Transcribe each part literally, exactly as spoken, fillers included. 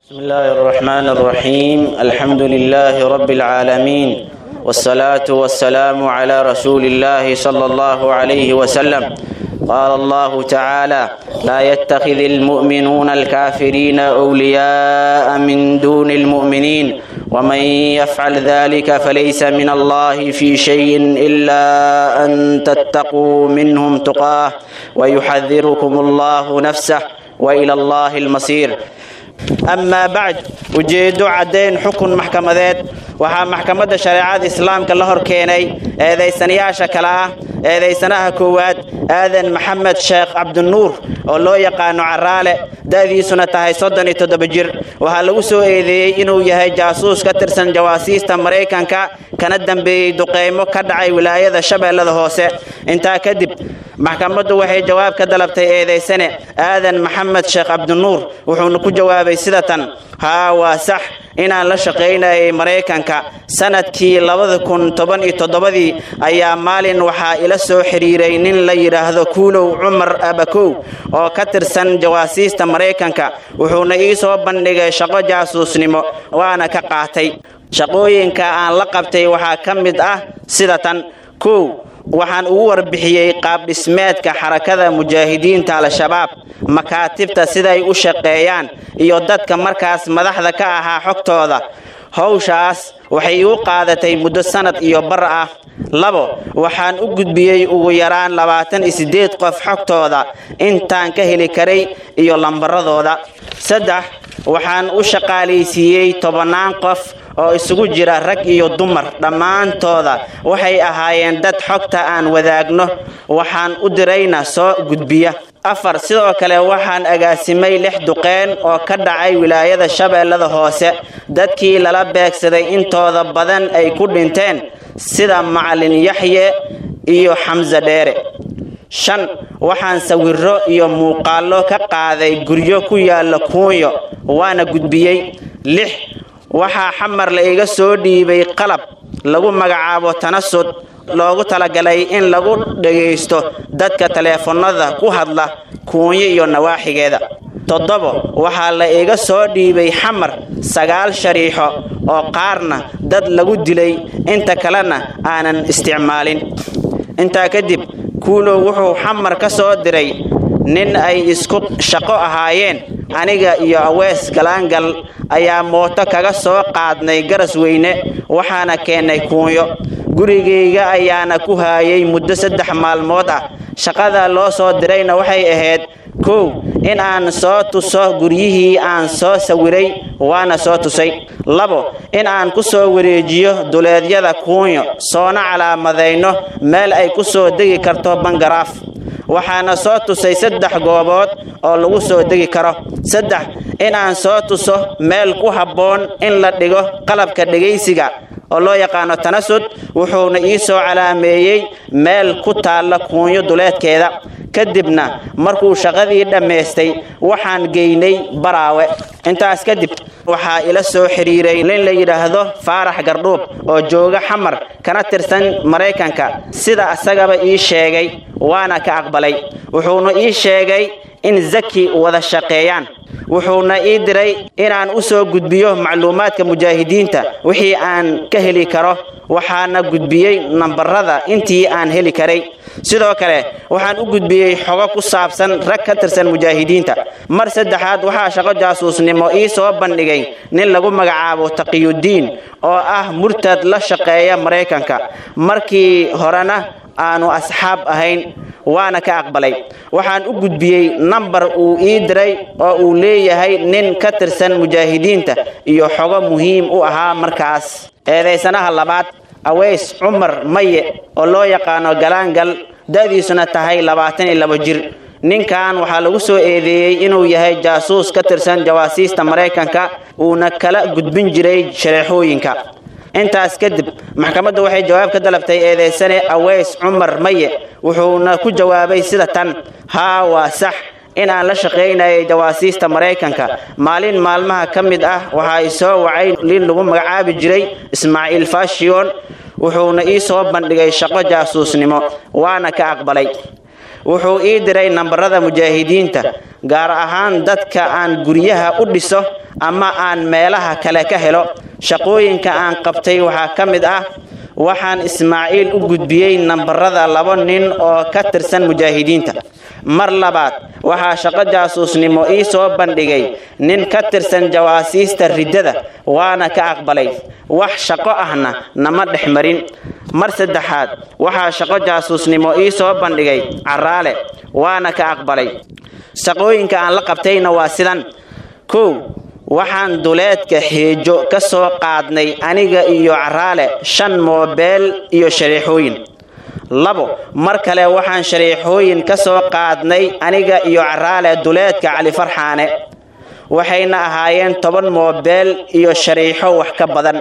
بسم الله الرحمن الرحيم الحمد لله رب العالمين والصلاة والسلام على رسول الله صلى الله عليه وسلم قال الله تعالى لا يتخذ المؤمنون الكافرين أولياء من دون المؤمنين ومن يفعل ذلك فليس من الله في شيء إلا أن تتقوا منهم تقاه ويحذركم الله نفسه وإلى الله المصير أما بعد وجد عدين حكم محكمات وها محكمة شريعة الإسلام كاللهر كيني هذا سنياشة كلا هذا سنها كواد هذا محمد شيخ عبد النور والله يقانو عرالة دادي سنة هاي صدني تدبجر وهالوسو إذي إنو يهي جاسوس كترسن جواسيس تمريكان كا كندن بدقيمو كدعي ولاية شبه لذا هوسي انتا كدب محكمة وحي جواب كدلبتي إذي سنة هذا محمد شيخ عبد النور وحونكو جوابي سيدة ها وصح inaan la shaqeynay Mareykanka sanadkii laba kun toban iyo toddoba ayaa maalin waxa ila soo xiriiray nin la yiraahdo Kuulow Umar Abakow oo ka tirsan jawaasiista Mareykanka wuxuuna ii soo bandhigay shaqo jaasuusnimo waana ka qaatay shaqooyinka aan la qabtay waxa ka mid ah sida tan kow waxaan ugu warbixiyay qaab dhismeedka xarakada mujaahidiinta al-shabaab makaatibta sida ay u shaqeeyaan iyo dadka markaas madaxda ka ahaa xogtooda hawshaas waxay u qaadatay muddo sanad iyo bar ah labo waxaan u gudbiyay ugu yaraan labaatan iyo siddeed qof xogtooda intaan ka heli karay iyo lambaradooda saddex waxaan u shaqaaleysiiyay tobanaan qof oo isugu jira rag iyo dumar dhamaantooda waxay ahaayeen dad xogta aan wadaagno waxaan u dirayna soo gudbiya afar sidoo kale waxaan agaasimay lix duqeen oo ka dhacay wilaayada Shabeellada Hoose dadkii lala beegsaday intooda badan ay ku dhinteen sida Macalin Yaxye iyo Xamza Dheere shan waxaan sawirro iyo muuqaallo ka qaaday guryo ku yaala Kuunyo waana gudbiyay lix waxa xamar la iga soo dhiibay qalab lagu magacaabo tanasud loogu talagalay in lagu dhageysto dadka teleefanada ku hadla Kuunyo iyo nawaaxigeeda toddoba waxa la iga soo dhiibay xamar sagaal shariixo oo qaarna dad lagu dilay inta kalena aanan isticmaalin inta kadib Kuulow wuxuu xamar ka soo diray nin ay isku shaqo ahaayeen aniga iyo Awees Galaangal ayaa mooto kaga soo qaadnay Garasweyne waxaana keenay Kuunyo gurigeyga ayaana ku haayay muddo saddex maalmood ah shaqada loo soo dirayna waxay ahayd kow in aan soo tuso guryihii aan soo sawiray waana soo tusay labo in aan ku soo wareejiyo duleedyada Kuunyo soona calaamadeyno meel ay ku soo degi karto bangaraaf waxaana soo tusay saddex goobood oo lagu soo degi karo saddex in aan soo tuso meel ku habboon in la dhigo qalabka dhageysiga oo loo yaqaan tanasud wuxuuna ii soo calaameeyay meel ku taala Kuunyo duleedkeeda kadibna markuu shaqadii dhameystay waxaan geynay Baraawe intaas kadib waxa ila soo xiriiray nin la yiraahdo Faarax Gardhoob oo jooga xamar kana tirsan Mareykanka sida asagaba ii sheegay waana ka aqbalay wuxuuna ii sheegay in Zaki wada shaqeeyaan wuxuuna ii diray inaan u soo gudbiyo macluumaadka mujaahidiinta wixii aan ka heli karo waxaana gudbiyay nambarada intii aan heli karay sidoo kale waxaan u gudbiyay xogo ku saabsan rag ka tirsan mujaahidiinta mar saddexaad waxa shaqo jaasuusnimo ii soo bandhigay nin lagu magacaabo Taqiyuddin oo ah murtad la shaqeeya Mareykanka markii horena aanu asxaab ahayn waana ka aqbalay waxaan u gudbiyay number uu ii diray oo uu leeyahay nin ka tirsan mujaahidiinta iyo xogo muhiim u ahaa markaas eedeysanaha labaad Awees Umar Maye oo loo yaqaan Galaangal da'diisuna tahay labaatan iyo laba jir ninkan waxa lagu soo eedeeyay inuu yahay jaasuus ka tirsan jawaasiista Mareykanka uuna kala gudbin jiray shareexooyinka intaas kadib maxkamaddu waxay jawaab ka dalabtay eedeysane Awees Umar Maye wuxuuna ku jawaabay sida tan haa waa sax in aan la shaqeynay jawaasiista Mareykanka maalin maalmaha kamid ah waxa ay soo wacay lin lagu magacaabi jiray Ismaaciil Fashion wuxuuna ii soo bandhigay shaqo jaasuusnimo waana ka aqbalay wuxuu ii diray nambarada mujaahidiinta gaar ahaan dadka aan guryaha u dhiso ama aan meelaha kale ka helo shaqooyinka aan qabtay waxaa ka mid ah waxaan Ismaaciil u gudbiyay nambarada laba nin oo ka tirsan mujaahidiinta mar labaad waxaa shaqo jaasuusnimo ii soo bandhigay nin ka tirsan jawaasiista ridada waana ka aqbalay wax shaqo ahna nama dhexmarin mar saddexaad waxaa shaqo jaasuusnimo ii soo bandhigay Caraale waana ka aqbalay shaqooyinka aan la qabtayna waa sidan kow waxaan duleedka Heejo ka soo qaadnay aniga iyo Caraale shan moobeel iyo shariixooyin labo mar kale waxaan shariixooyin ka soo qaadnay aniga iyo Caraale duleedka Cali Farxaane waxayna ahaayeen toban moobeel iyo shariixo wax ka badan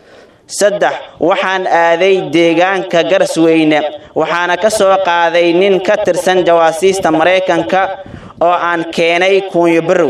saddex waxaan aaday deegaanka Garsweyne waxaana ka soo qaaday nin ka tirsan jawaasiista Mareykanka oo aan keenay Kuunyo Barow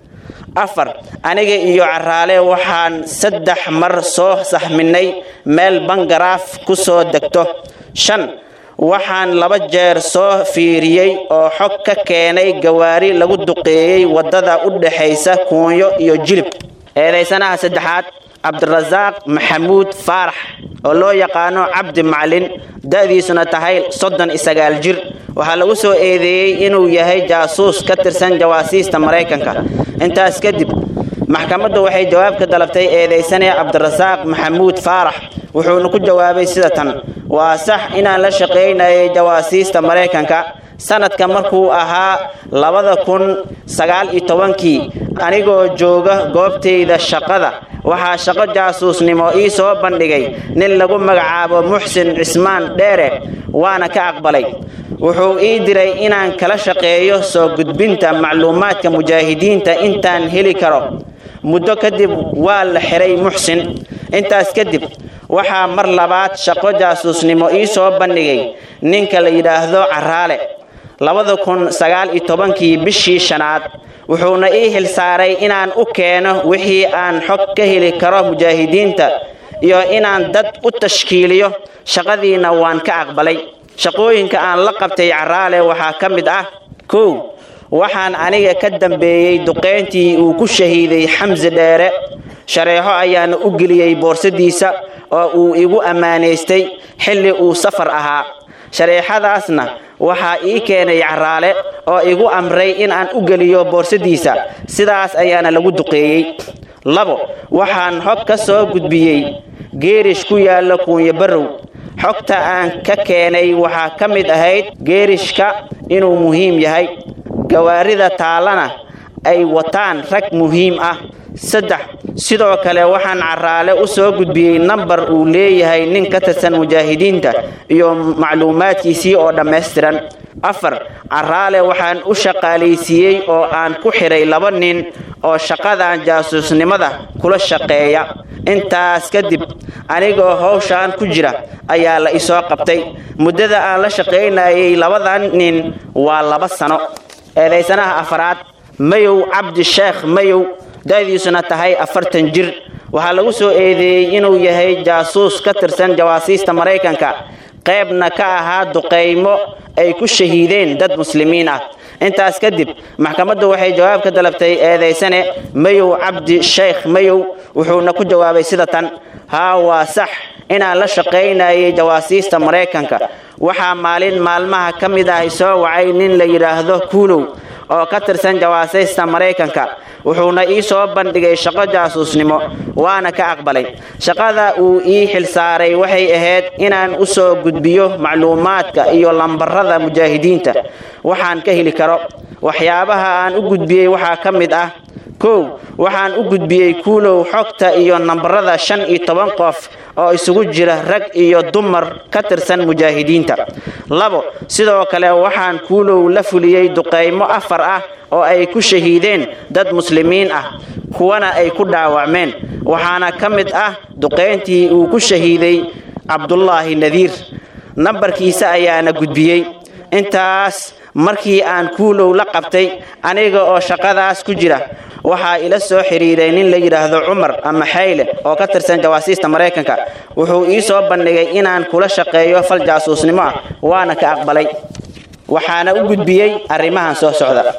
afar aniga iyo Caraale waxaan saddex mar soo saxminay meel bangaraaf ku soo degto shan waxaan laba jeer soo fiiriyay oo xog ka keenay gawaari lagu duqeeyay wadada u dhaxaysa Kuunyo iyo Jilib eedeysanaha saddexaad Cabdirasaaq Maxamuud Faarax oo loo yaqaano Cabdi Macalin da'diisuna tahay soddon iyo sagaal jir waxa lagu soo eedeeyay inuu yahay jaasuus ka tirsan jawaasiista Mareykanka intaas kadib maxkamaddu waxay jawaab ka dalabtay eedeysanaya Cabdirasaaq Maxamuud Faarax wuxuuna ku jawaabay sida tan waa sax inaan la shaqeynayay jawaasiista Mareykanka sanadka markuu ahaa labada kun sagaal iyo tobankii anigoo jooga goobtayda shaqada waxaa shaqo jaasuusnimo ii soo bandhigay nin lagu magacaabo Muxsin Cismaan Dheere waana ka aqbalay wuxuu ii diray inaan kala shaqeeyo soo gudbinta macluumaadka mujaahidiinta intaan heli karo muddo kadib waa la xiray Muxsin intaas kadib waxaa mar labaad shaqo jaasuusnimo ii soo bandhigay ninka la yiraahdo Caraale labada kun sagaal iyo tobankii bishii shanaad wuxuuna ii hilsaaray inaan u keeno wixii aan xog ka heli karo mujaahidiinta iyo inaan dad u tashkiiliyo shaqadiina waan ka aqbalay shaqooyinka aan la qabtay Caraale waxaa ka mid ah kow waxaan aniga ka dambeeyay duqeyntii uu ku shahiiday Xamse Dheere shareexo ayaan u geliyay boorsadiisa oo uu igu amaaneystay xilli uu safar ahaa shareexadaasna waxaa ii keenay Caraale oo igu amray in aan u geliyo boorsadiisa sidaas ayaana lagu duqeeyay labo waxaan xog ka soo gudbiyay geerish ku yaala Kuunyo Barow xogta aan ka keenay waxaa ka mid ahayd geerishka inuu muhiim yahay gawaarida taalana ay wataan rag muhiim ah saddex sidoo kale waxaan Caraale u soo gudbiyay number uu leeyahay nin ka tirsan mujaahidiinta iyo macluumaadkiisii oo dhameystiran afar Caraale waxaan u shaqaaleysiiyay oo aan ku xiray laba nin oo shaqadan jaasuusnimada kula shaqeeya intaas kadib anigoo hawshan ku jira ayaa la isoo qabtay muddada aan la shaqeynayay labadan nin waa laba sano eedeysanaha afraad Mayow Cabdi Sheekh Mayow da'diisuna tahay afartan jir waxa lagu soo eedeeyay inuu yahay jaasuus ka tirsan jawaasiista Mareykanka qaybna ka ahaa duqeymo ay ku shahiideen dad muslimiin ah intaas kadib maxkamaddu waxay jawaab ka dalabtay eedeysane Mayow Cabdi Sheekh Mayow wuxuuna ku jawaabay sida tan haa waa sax inaan la shaqeynayay jawaasiista Mareykanka waxa maalin maalmaha ka mid ah soo wacay nin la yiraahdo Kuulow oo ka tirsan jawaasiista Mareykanka wuxuuna ii soo bandhigay shaqo jaasuusnimo waana ka aqbalay shaqada uu ii xilsaaray waxay ahayd inaan u soo gudbiyo macluumaadka iyo lambarada mujaahidiinta waxaan ka heli karo waxyaabaha aan u gudbiyay waxa ka mid ah kow waxaan u gudbiyay Kuulow xogta iyo nambarada shan iyo toban qof oo isugu jira rag iyo dumar ka tirsan mujaahidiinta labo sidoo kale waxaan Kuulow la fuliyay duqeymo afar ah oo ay ku shahiideen dad muslimiin ah kuwana ay ku dhaawacmeen waxaana ka mid ah duqeyntii uu ku shahiiday Cabdullaahi Nadiir nambarkiisa ayaana gudbiyay intaas markii aan Kuulow la qabtay aniga oo shaqadaas ku jira waxa ila soo xiriiray nin la yiraahdo Umar ama Xayle oo ka tirsan jawaasiista Mareykanka wuxuu ii soo bandhigay inaan kula shaqeeyo fal jaasuusnimo waana ka aqbalay waxaana u gudbiyay arrimahan soo socda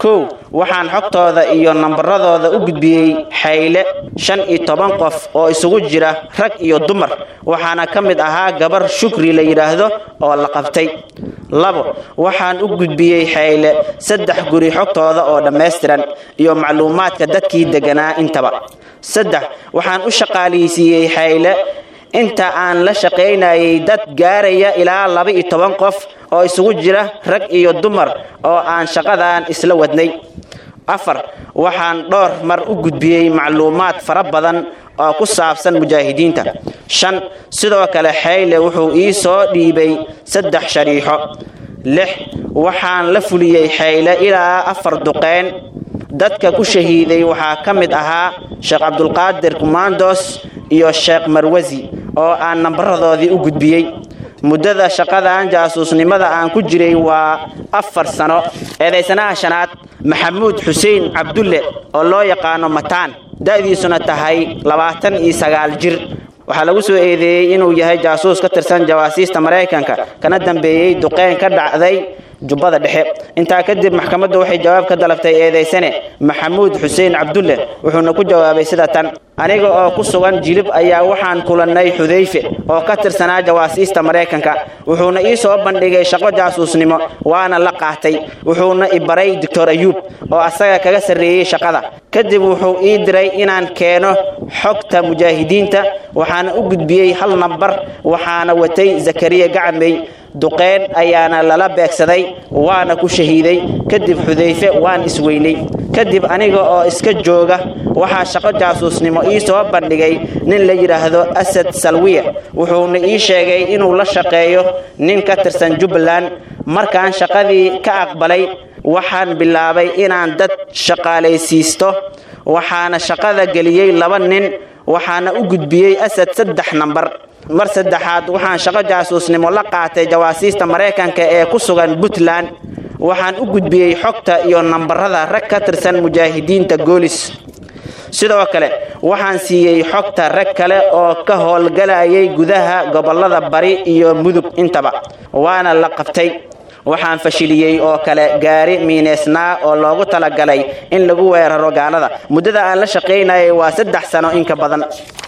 kow waxaan xogtooda iyo nambaradooda u gudbiyey xayle shan iyo toban qof oo isugu jira rag iyo dumar waxaana ka mid ahaa gabar Shukri la yiraahdo oo la qabtay labo waxaan u gudbiyey xayle saddex guri xogtooda oo dhameystiran iyo macluumaadka dadkii deganaa intaba saddex waxaan u shaqaaleysiiyey xayle inta aan la shaqeynayay dad gaaraya ilaa laba iyo toban qof oo isugu jira rag iyo dumar oo aan shaqadan isla wadnay afar waxaan dhowr mar u gudbiyey macluumaad fara badan oo ku saabsan mujaahidiinta shan sidoo kale xayle wuxuu ii soo dhiibay saddex shariixo lix waxaan la fuliyey xayle ilaa afar duqeyn dadka ku shahiiday waxaa ka mid ahaa Sheekh Abdulqaadir Kumandos iyo Sheekh Marwazi oo aan nambaradoodii u gudbiyey muddada shaqadan jaasuusnimada aan ku jiray waa afar sano eedaysanaha shanaad Maxamuud Xuseen Cabdulle oo loo yaqaano Mataan da'diisuna tahay labaatan iyo sagaal jir waxaa lagu soo eedeeyay inuu yahay jaasuus ka tirsan jawaasiista Mareykanka kana dambeeyay duqeyn ka dhacday jubbada dhexe intaa kadib maxkamaddu waxay jawaab ka dalabtay eedaysane Maxamuud Xuseen Cabdulle wuxuuna ku jawaabay sida tan aniga oo ku sugan jilib ayaa waxaan kulanay Xudayfe oo ka tirsanaa jawaasiista Mareykanka wuxuuna ii soo bandhigay shaqo jaasuusnimo waana la qaatay wuxuuna i baray Doctor Ayub oo asaga kaga sareeyay shaqada kadib wuxuu ii diray inaan keeno xogta mujaahidiinta waxaana u gudbiyey hal nambar waxaana watay Zakariya Gacmay duqeyn ayaana lala beegsaday waana ku shahiiday kadib Xudayfe waan isweynay kadib aniga oo iska jooga waxa shaqo jaasuusnimo ii soo bandhigay nin la yiraahdo Asad Salwiya wuxuuna ii sheegay inuu la shaqeeyo nin ka tirsan Jubbaland markaan shaqadii ka aqbalay waxaan bilaabay inaan dad shaqaaleysiisto waxaana shaqada galiyay laba nin waxaana u gudbiyey Asad saddex nambar mar saddexaad waxaan shaqo jaasuusnimo la qaatay jawaasiista Mareykanka ee ku sugan Puntland waxaan u gudbiyey xogta iyo nambarada rag ka tirsan mujaahidiinta Goolis sidoo kale waxaan siiyey xogta rag kale oo ka howlgalayay gudaha gobolada Bari iyo Mudug intaba waana la qabtay waxaan fashiliyay oo kale gaari miineysnaa oo loogu talagalay in lagu weeraro gaalada muddada aan la shaqeynayay waa saddex sano in ka badan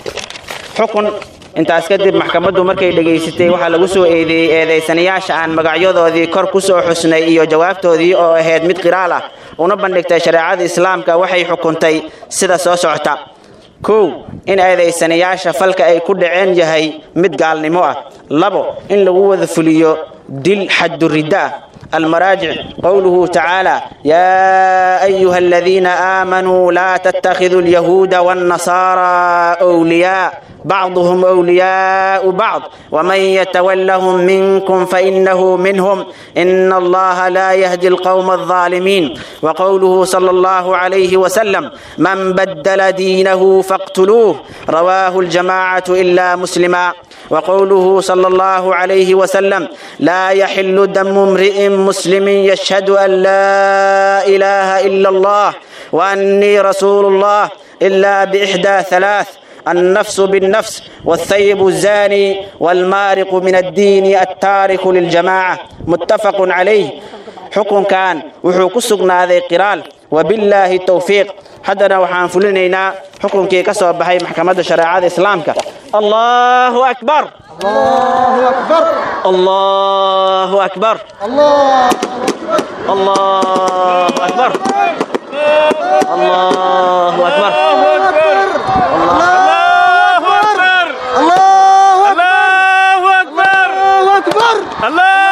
xukun intaas kadib maxkamaddu markay dhageysatay waxa lagu soo eedeeyay eedeysanayaasha aan magacyadoodii kor ku soo xusnay iyo jawaabtoodii oo ahayd mid qiraal ah una bandhigtay shariicada islaamka waxay xukuntay sida soo socota kow in eedeysanayaasha falka ay ku dhaceen yahay mid gaalnimo ah labo in lagu wada fuliyo dil xad ridda المراجع قوله تعالى يا أيها الذين آمنوا لا تتخذوا اليهود والنصارى أولياء بعضهم أولياء بعض ومن يتولهم منكم فإنه منهم إن الله لا يهدي القوم الظالمين وقوله صلى الله عليه وسلم من بدل دينه فاقتلوه رواه الجماعة إلا مسلما وقوله صلى الله عليه وسلم لا يحل دم امرئ مسلم يشهد أن لا إله إلا الله وأني رسول الله إلا بإحدى ثلاث النفس بالنفس والثيب الزاني والمارق من الدين التارك للجماعة متفق عليه حكم كان وحكم سقنا ذي قرال وبالله التوفيق حدنا وحان فلنينا حكم كي كسب بحي محكمة شريعة إسلامك الله أكبر الله أكبر الله أكبر الله الله أكبر الله أكبر الله أكبر الله